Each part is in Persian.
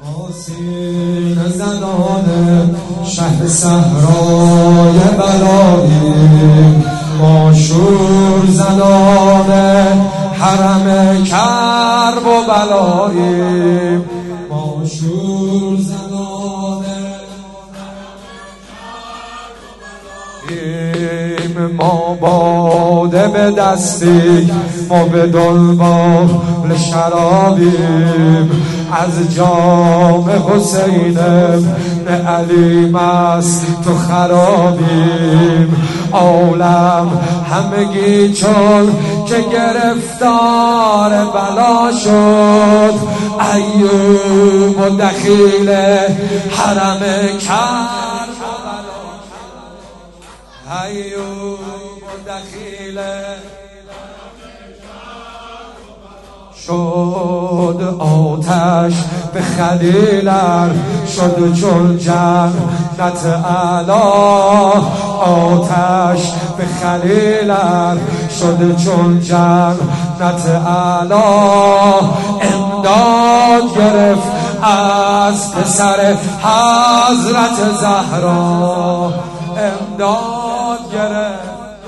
آسین زنان شهر صحرای بلاییم، ما شور زنان حرم کرب و بلاییم، ما شور زنان ما باده به دستی، ما به دنبال شرابیم، از جام حسین ابن علی مست تو خرابیم، عالم همگی چون که گرفتار بلا شد، ایوب و دخیل حرم کرب و بلا، ایوب و دخیل شد آتش به خلیلر، شد چون جنت اعلی، آتش به خلیلر شد چون جنت اعلی، امداد گرفت از پسر حضرت زهرا، امداد گرفت.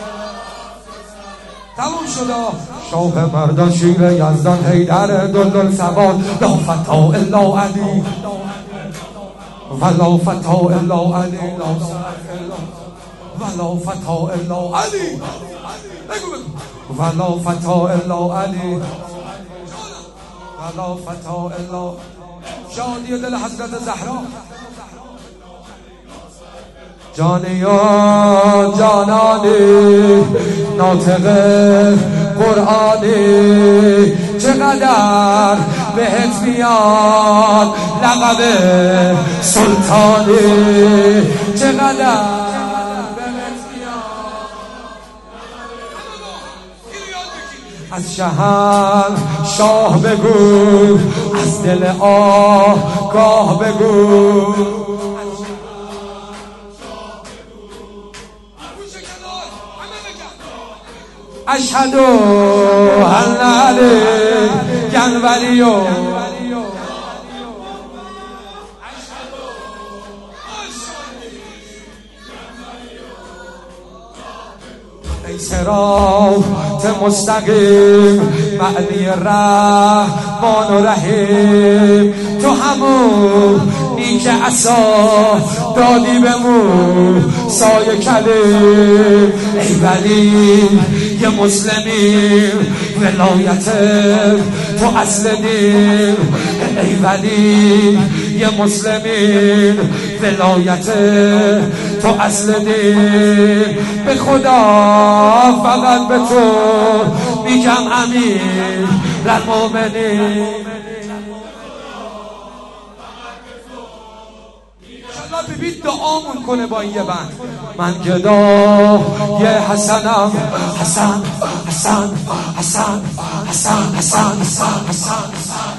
تموم شد. شاه مردان شیر یزدان حیدر دلدل سوار، لا فتا الا علی ولا فتا الا علی ولا فتا الا علی ولا فتا الا علی ولا فتا الا. شادی دل حضرت زهرا. جانی و جانانی ناطق قرآنی، چقدر بهت میاد لقب سلطانی، چقدر بهت میاد. از شهر شاه بگو، از دل آگاه بگو، اشهد ان علی ولی ای صراط مستقیم معنی رحمان و رحیم، تو همون نیک عصا دادی به موسی کلیم، ای ولی یه مسلمیم ولایت تو اصل دین، ای ولی یه مسلمیم ولایت تو اصل دین، به خدا فقط به تو میگم امیر المومنین. ببین دعامون کنه با این یه بند. من گدا یه حسنم، حسن حسن حسن حسن حسن حسن حسن،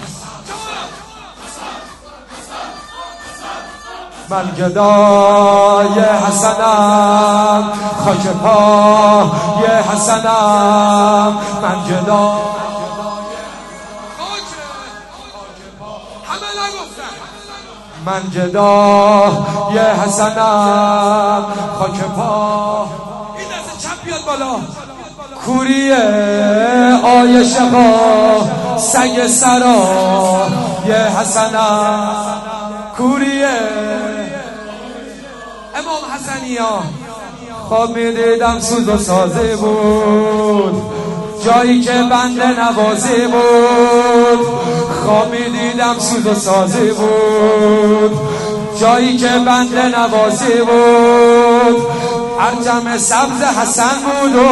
من گدا یه حسنم، خاک پا یه حسنم، من گدا من گدا یه حسنم، خاک پا. این دست چپ بیاد بالا. کوری عاشقا سگ سرا یه حسنم، کوری امام حسنیا. خواب میدیدم سوز و سازی بود، جایی که بنده نوازی بود، خواب میدیدم سوز و سازی بود، جایی که بنده نوازی بود، ارجم سبز حسن بود و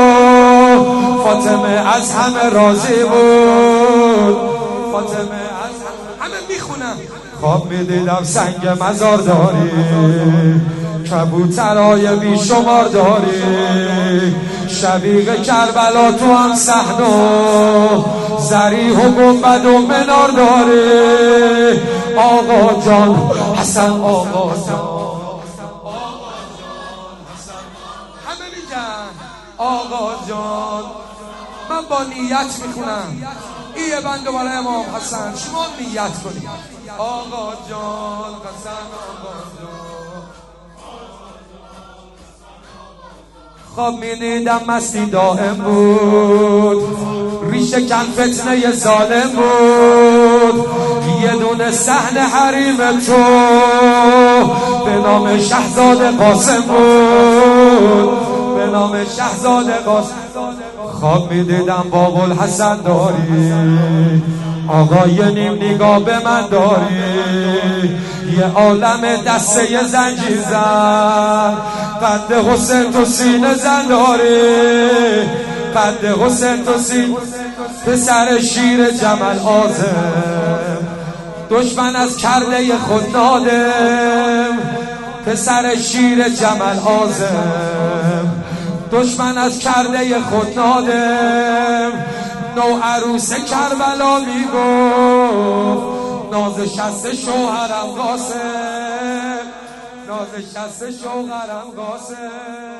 فاطمه از همه راضی بود، فاطمه از همه میخونم. خواب میدیدم سنگ مزار داری، کبوترای بی شمار داری، شبیه کربلا تو هم صحن و ذریح و گنبد و منار داری، آقا جان حسن، آقا جان همه میگن آقا جان. من با نیت میخونم. یه بند برای امام حسن شما نیت کنید. آقا جان حسن آقا جان خواب می دیدم مستی دائم بود، ریشه کن فتنه ظالم بود، یه دونه صحن حریم تو به نام شهزاده قاسم بود، به نام شهزاده قاسم. خواب می دیدم با ابوالحسن داری، آقا یه نیم نگاه به من داری، یه عالم دسته زنجیر زن، قد حسین تو سینه زن داری، قد حسین تو سینه، پسر شیر جمل آزم، دشمن از کرده خود نادم، پسر شیر جمل آزم، دشمن از کرده خود نادم. نو عروس کربلا میگفت ناز شست شوهرم قاسم، ناز شست شوهرم قاسم.